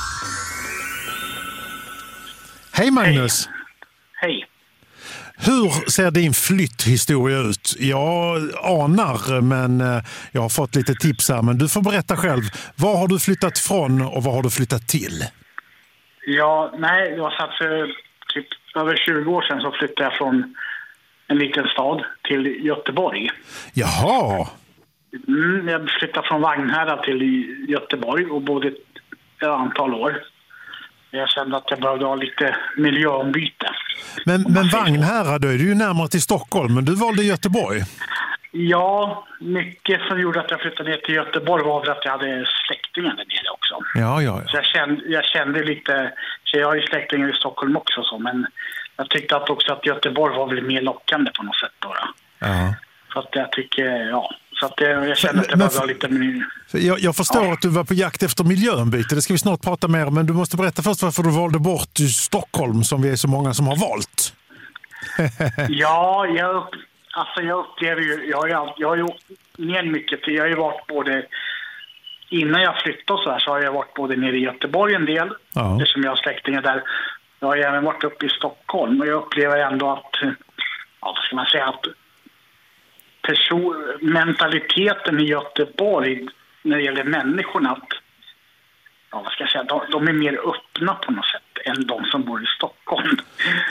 Hej Magnus. Hej. Hej. Hur ser din flytthistoria ut? Jag anar, men jag har fått lite tips här. Men du får berätta själv. Var har du flyttat från och var har du flyttat till? Ja, nej, jag satt för typ över tjugo år sedan så flyttade jag från en liten stad till Göteborg. Jaha. Mm, jag flyttade från Vagnhärad till Göteborg och bodde ett antal år. Jag kände att jag behövde ha lite miljöombyte. Men, men Vagnhärad, då är du ju närmare till Stockholm, men du valde Göteborg. Ja, mycket som gjorde att jag flyttade ner till Göteborg var för att jag hade släktingar där nere också. Ja, ja, ja. Så jag kände, jag kände lite, så jag har ju släktingar i Stockholm också så, men jag tyckte att också att Göteborg var väl mer lockande på något sätt då. då. Ja. Så att jag tycker, ja, så att jag, jag kände att jag behövde ha lite miljö. Jag, jag förstår ja. att du var på jakt efter miljöombyte, det ska vi snart prata mer om, men du måste berätta först varför du valde bort Stockholm som vi är så många som har valt. Ja, jag, alltså jag upplever ju, jag har ju, jag har ju åkt ner mycket, jag har ju varit både, innan jag flyttade så här så har jag varit både nere i Göteborg en del, ja. det som jag har släktingar där. Jag har även varit uppe i Stockholm och jag upplever ändå att, ja, vad ska man säga, att person, mentaliteten i Göteborg när det gäller människorna, att, ja, vad ska jag säga, de, de är mer öppna på något sätt än de som bor i Stockholm.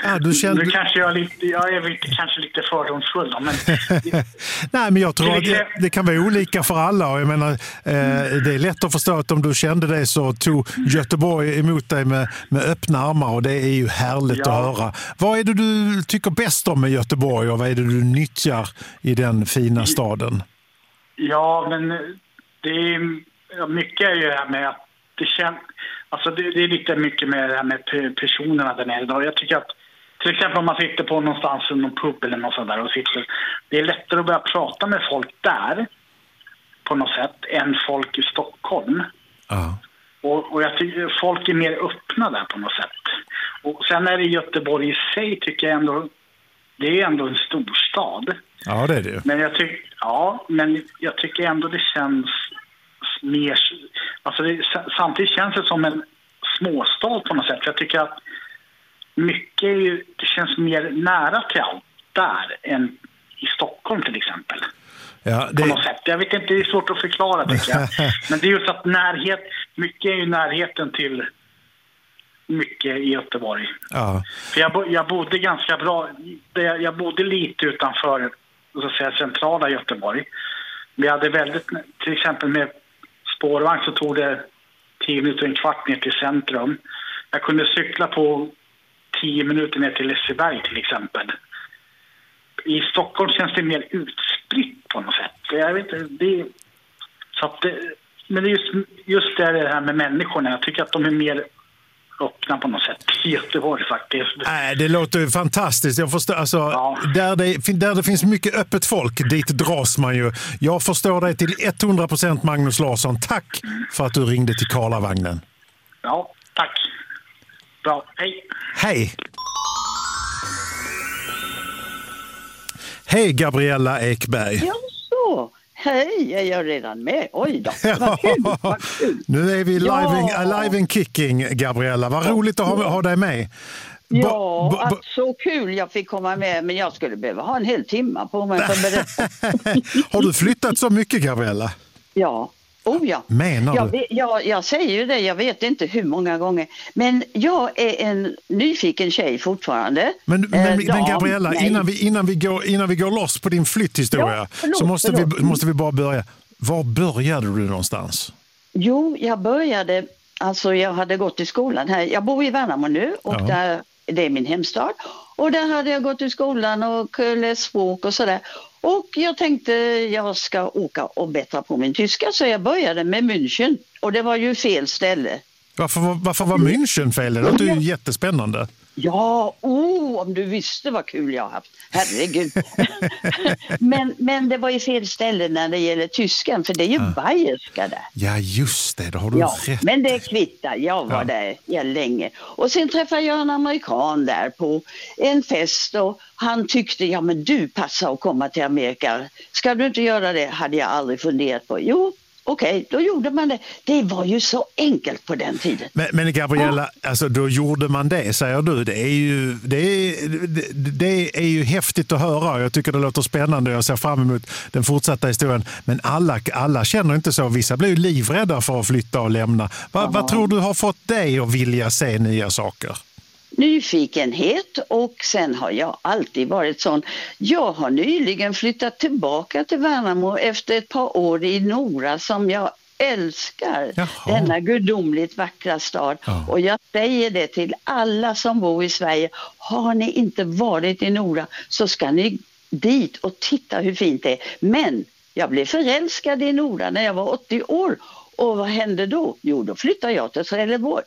Ja, du kände... Nu kanske jag är lite, jag är lite, kanske lite fördomsfull. Men... Nej, men jag tror att det, det kan vara olika för alla. Och jag menar, eh, det är lätt att förstå att om du kände det så tog Göteborg emot dig med, med öppna armar och det är ju härligt ja. att höra. Vad är det du tycker bäst om med Göteborg och vad är det du nyttjar i den fina staden? Ja, men det är, mycket är ju det här med att det känns, alltså det, det är lite mycket med det här med personerna där nere idag. Jag tycker att till exempel om man sitter på någonstans i någon pub eller något sånt där och sitter, det är lättare att börja prata med folk där på något sätt än folk i Stockholm. Uh. Och, och jag tycker folk är mer öppna där på något sätt. Och sen är det Göteborg i sig tycker jag ändå, det är ändå en storstad. Ja, det är det. Men jag tycker, ja, men jag tycker ändå det känns mer, alltså det, samtidigt känns det som en småstad på något sätt. Jag tycker att mycket är ju, det känns mer nära till allt där än i Stockholm till exempel. Ja, det... På något sätt. Jag vet inte, det är svårt att förklara tycker jag. Men det är just att närhet, mycket är ju närheten till mycket i Göteborg. Ja. För jag, jag bodde ganska bra, jag bodde lite utanför så att säga, centrala Göteborg. Vi hade väldigt, till exempel med spårvagn så tog det tio minuter, en kvart ner till centrum. Jag kunde cykla på tio minuter ner till Liseberg till exempel. I Stockholm känns det mer utspritt på något sätt. Jag vet inte, det, så att det, men det är just, just det här med människorna. Jag tycker att de är mer öppna på något sätt i Göteborg faktiskt. Nej, det låter ju fantastiskt. Jag förstår, alltså, ja. där, det, där det finns mycket öppet folk, dit dras man ju. Jag förstår dig till hundra procent Magnus Larsson. Tack för att du ringde till Karlavagnen. Ja, tack. Bra, hej. Hej. Hej Gabriella Ekberg. Ja, så. Hej, är jag redan med? Oj då, vad kul, vad kul. Nu är vi live, ja. in, live in kicking, Gabriella. Vad roligt att ha, ha dig med. Ja, ba, ba, att så kul jag fick komma med, men jag skulle behöva ha en hel timme på mig för att berätta. Har du flyttat så mycket, Gabriella? Ja. Oh ja. Menar jag, du? jag, jag säger ju det, jag vet inte hur många gånger. Men jag är en nyfiken tjej fortfarande. Men, men, eh, men Gabriella, innan vi, innan, vi går, innan vi går loss på din flytthistoria ja, förlåt, så måste förlåt. vi, måste vi bara börja. Var började du någonstans? Jo, jag började, alltså jag hade gått i skolan här. Jag bor i Värnamo nu och ja. där, det är min hemstad. Och där hade jag gått i skolan och läst språk och sådär. Och jag tänkte jag ska åka och bättra på min tyska så jag började med München. Och det var ju fel ställe. Varför, varför var München fel? Det låter ju jättespännande. Ja, oh, om du visste vad kul jag har haft. Herregud. men, men det var ju fel ställe när det gäller tyskan, för det är ju ja. bayerska där. Ja, just det. Då har du ja, rätt. Men det kvittar. Jag var ja. där ja, länge. Och sen träffade jag en amerikan där på en fest och han tyckte, ja men du passar att komma till Amerika. Ska du inte göra det? Hade jag aldrig funderat på. Jo. Okej, okay, då gjorde man det. Det var ju så enkelt på den tiden. Men, men Gabriella, ja. alltså, då gjorde man det, säger du. Det är, ju, det, är, det, det är ju häftigt att höra. Jag tycker det låter spännande. Jag ser fram emot den fortsatta historien. Men alla, alla känner inte så. Vissa blir ju livrädda för att flytta och lämna. Va, vad tror du har fått dig att vilja se nya saker? Nyfikenhet, och sen har jag alltid varit sån. Jag har nyligen flyttat tillbaka till Värnamo efter ett par år i Nora som jag älskar. Jaha. Denna gudomligt vackra stad. Ja. Och jag säger det till alla som bor i Sverige. Har ni inte varit i Nora så ska ni dit och titta hur fint det är. Men jag blev förälskad i Nora när jag var åttio år. Och vad hände då? Jo, då flyttade jag till Trelleborg.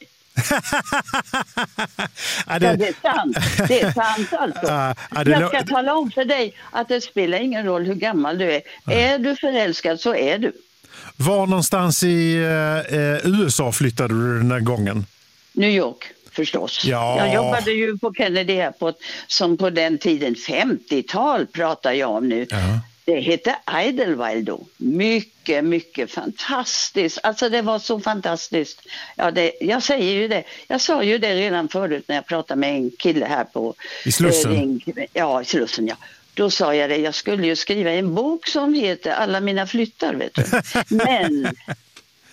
ja, det... Ja, det är sant. Det är sant alltså. Ja, ja, det... Jag ska tala om för dig att det spelar ingen roll hur gammal du är. Ja. Är du förälskad så är du. Var någonstans i eh, U S A flyttade du den här gången? New York, förstås. Ja. Jag jobbade ju på Kennedy Airport som på den tiden, femtiotal pratar jag om nu. Ja. Det hette Idlewild då. Mycket, mycket fantastiskt. Alltså det var så fantastiskt. Ja, det, jag säger ju det. Jag sa ju det redan förut när jag pratade med en kille här på... I Slussen? Eh, en, ja, i Slussen, ja. Då sa jag det. Jag skulle ju skriva en bok som heter Alla mina flyttar, vet du. Men...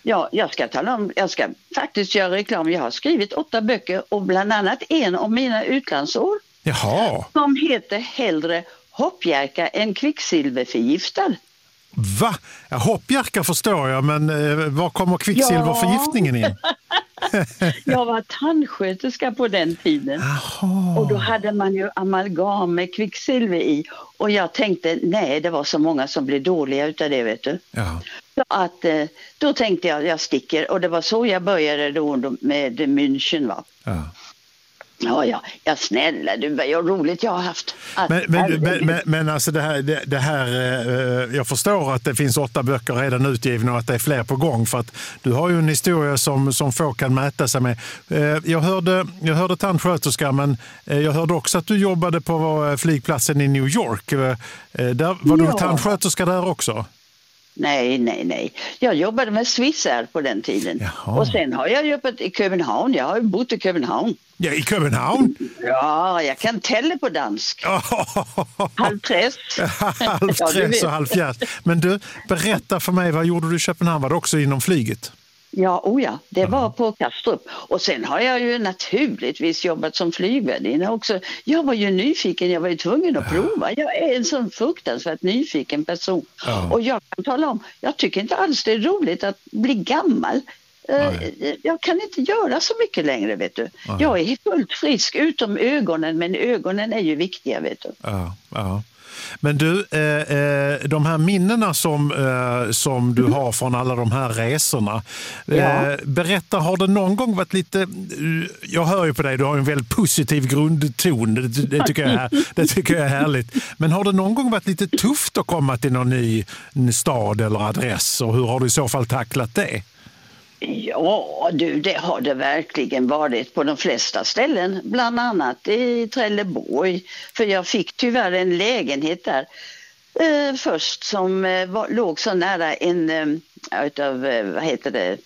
Ja, jag ska tala om, jag ska faktiskt göra reklam. Jag har skrivit åtta böcker och bland annat en om mina utlandsår. Jaha. Som heter Hellre hoppjerka än kvicksilverförgiftad. Va? Ja, hoppjerka förstår jag, men eh, var kommer kvicksilverförgiftningen in? Jag var tandsköterska på den tiden. Aha. Och då hade man ju amalgam med kvicksilver i. Och jag tänkte, nej, det var så många som blev dåliga utav det, vet du. Ja. Så att, då tänkte jag, jag sticker. Och det var så jag började då med München, va. Ja. Ja, ja, ja, snälla du, vad roligt jag har haft. Att, men, men, men, men, men alltså det här, det, det här eh, jag förstår att det finns åtta böcker redan utgivna och att det är fler på gång, för att du har ju en historia som, som få kan mäta sig med. Eh, jag hörde, jag hörde tandsköterska, men eh, jag hörde också att du jobbade på flygplatsen i New York. Eh, där, var ja. du tandsköterska där också? Nej, nej, nej. Jag jobbade med Swissair på den tiden. Jaha. Och sen har jag jobbat i Köpenhamn. Jag har ju bott i Köpenhamn. Ja, i Köpenhamn? Ja, jag kan tälla på dansk. Halvträsk. Halvträsk och halvfjärs. Men du, berätta för mig, vad gjorde du i Köpenhamn? Var det också inom flyget? Ja, oh ja, det var på Kastrup. Och sen har jag ju naturligtvis jobbat som flygvärdinna också. Jag var ju nyfiken, jag var ju tvungen att prova. Jag är en sån fruktansvärt nyfiken person. Ja. Och jag kan tala om, jag tycker inte alls det är roligt att bli gammal. Nej. Jag kan inte göra så mycket längre, vet du. Nej. Jag är fullt frisk utom ögonen, men ögonen är ju viktiga, vet du. Ja, ja. Men du, eh, de här minnena som, eh, som du har från alla de här resorna, eh, ja. berätta, har det någon gång varit lite, jag hör ju på dig, du har en väldigt positiv grundton, det, det, tycker jag är, det tycker jag är härligt, men har det någon gång varit lite tufft att komma till någon ny stad eller adress, och hur har du i så fall tacklat det? Ja, du, det har det verkligen varit på de flesta ställen, bland annat i Trelleborg, för jag fick tyvärr en lägenhet där eh, först som eh, var, låg så nära en eh, utav, eh, vad heter det,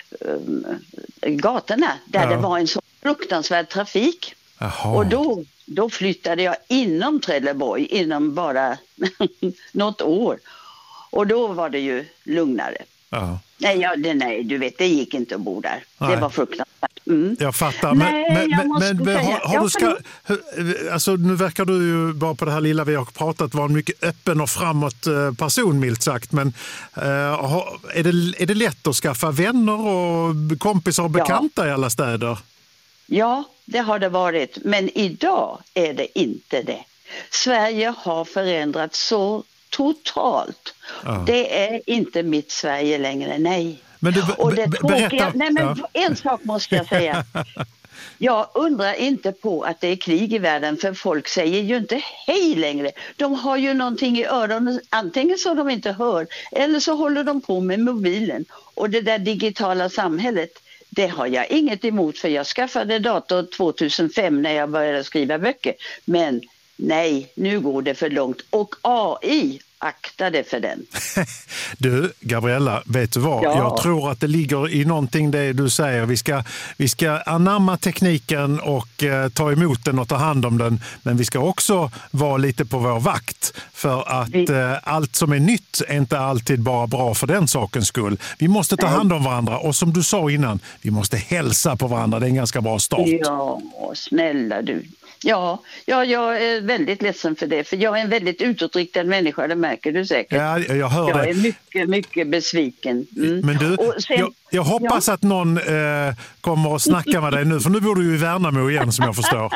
eh, gatorna där ja. det var en så fruktansvärd trafik. Aha. Och då, då flyttade jag inom Trelleborg inom bara något år, och då var det ju lugnare. Ja. Nej, ja, det, nej, du vet, det gick inte att bo där. Nej. Det var fruktansvärt. Mm. Jag fattar. Men, nej, men, men, men har, har du ska, alltså, nu verkar du ju bara på det här lilla vi har pratat vara en mycket öppen och framåt person, milt sagt. Men uh, är, det, är det lätt att skaffa vänner och kompisar och bekanta ja. i alla städer? Ja, det har det varit. Men idag är det inte det. Sverige har förändrats så totalt. Ja. Det är inte mitt Sverige längre, nej. Men du, och det be- berätta. Nej, men ja. en sak måste jag säga. Jag undrar inte på att det är krig i världen, för folk säger ju inte hej längre. De har ju någonting i öronen, antingen så de inte hör, eller så håller de på med mobilen. Och det där digitala samhället, det har jag inget emot, för jag skaffade dator tvåtusenfem när jag började skriva böcker. Men nej, nu går det för långt. Och A I, akta det för den. Du, Gabriella, vet du vad? Ja. Jag tror att det ligger i någonting det du säger. Vi ska, vi ska anamma tekniken och eh, ta emot den och ta hand om den. Men vi ska också vara lite på vår vakt. För att vi... eh, allt som är nytt är inte alltid bara bra för den sakens skull. Vi måste ta hand om varandra. Och som du sa innan, vi måste hälsa på varandra. Det är en ganska bra start. Ja, snälla du. Ja, ja, jag är väldigt ledsen för det, för jag är en väldigt utåtriktad människa, det märker du säkert. Ja, jag hör jag det. är mycket, mycket besviken. Mm. Men du, sen, jag, jag hoppas ja. att någon eh, kommer och snacka med dig nu, för nu bor du ju i Värnamo igen, som jag förstår.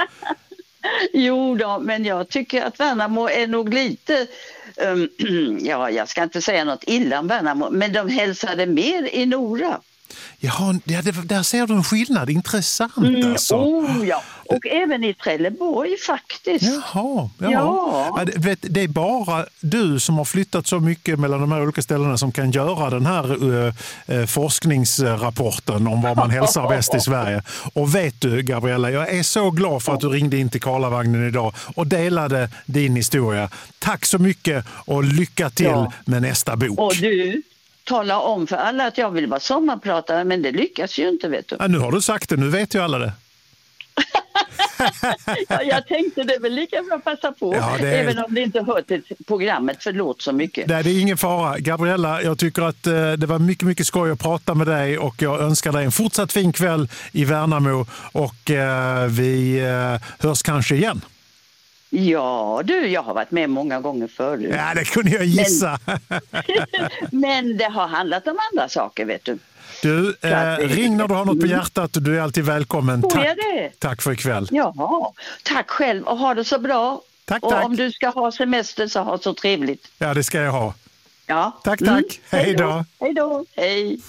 Jo då, men jag tycker att Värnamo är nog lite, um, ja, jag ska inte säga något illa om Värnamo, men de hälsade mer i Nora. Ja, där ser du en skillnad. Intressant mm, alltså. Oh ja, och även i Trelleborg faktiskt. Jaha, ja. ja. Vet, det är bara du som har flyttat så mycket mellan de här olika ställena som kan göra den här uh, forskningsrapporten om vad man hälsar bäst i Sverige. Och vet du, Gabriella, jag är så glad för att du ringde in till Karlavagnen idag och delade din historia. Tack så mycket och lycka till ja. med nästa bok. Och du... tala om för alla att jag vill vara sommarpratare, men det lyckas ju inte, vet du. Ja, nu har du sagt det, nu vet ju alla det. ja, jag tänkte det väl lika bra passa på, ja, det är... även om det inte hör till programmet, förlåt så mycket. Nej, det är ingen fara. Gabriella, jag tycker att eh, det var mycket, mycket skoj att prata med dig och jag önskar dig en fortsatt fin kväll i Värnamo och eh, vi eh, hörs kanske igen. Ja, du, jag har varit med många gånger förut. Ja, det kunde jag gissa. Men, men det har handlat om andra saker, vet du. Du, eh, ring när du har något på hjärtat och du är alltid välkommen. Får tack, jag det? tack för ikväll. Ja, tack själv och ha det så bra. Tack, och tack. om du ska ha semester så ha så trevligt. Ja, det ska jag ha. Ja. Tack, tack. Mm. Hej då. Hej då. Hej.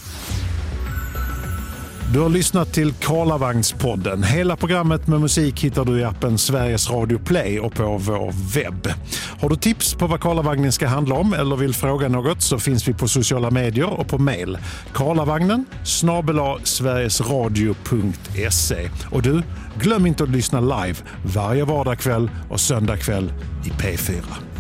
Du har lyssnat till Karlavagnspodden. Hela programmet med musik hittar du i appen Sveriges Radio Play och på vår webb. Har du tips på vad Karlavagnen ska handla om eller vill fråga något så finns vi på sociala medier och på mail. Karlavagnen snabel-a sverigesradio punkt se. Och du, glöm inte att lyssna live varje vardagskväll och söndagkväll i P fyra.